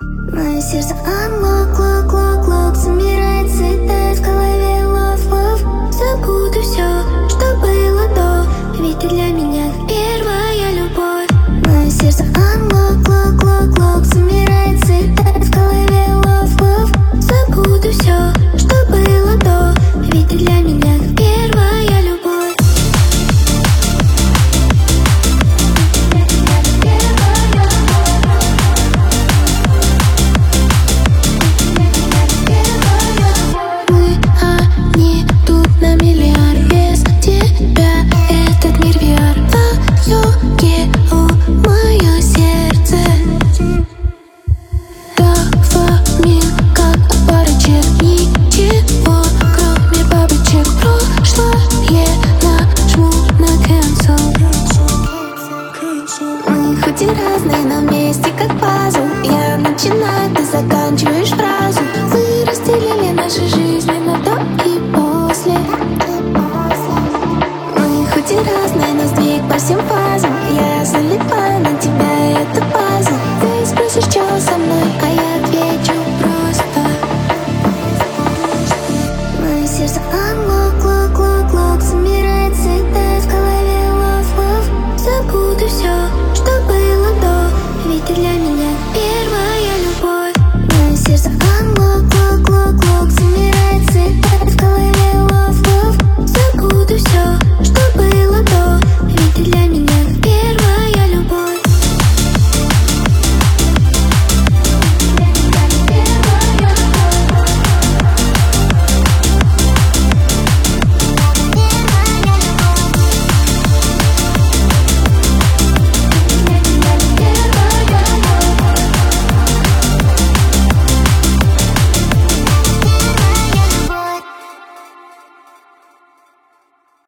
Мое сердце unlock, лок, лок, лок. Собирает цвета в голове love, love. Забуду все, что было до, ведь ты для меня первая любовь. Мое сердце unlock, лок, лок, лок. Собирает цвета в голове love, love. Забуду все, что было до, ведь ты для меня первая любовь. Хоть и разные, но вместе как пазл. Я начинаю, ты заканчиваешь фразу. Мы разделили наши жизни на до и после. Мы хоть и разные, но сдвиг по всем фазам. Я залипаю на тебя, и это пазл. Ты спросишь, что со мной,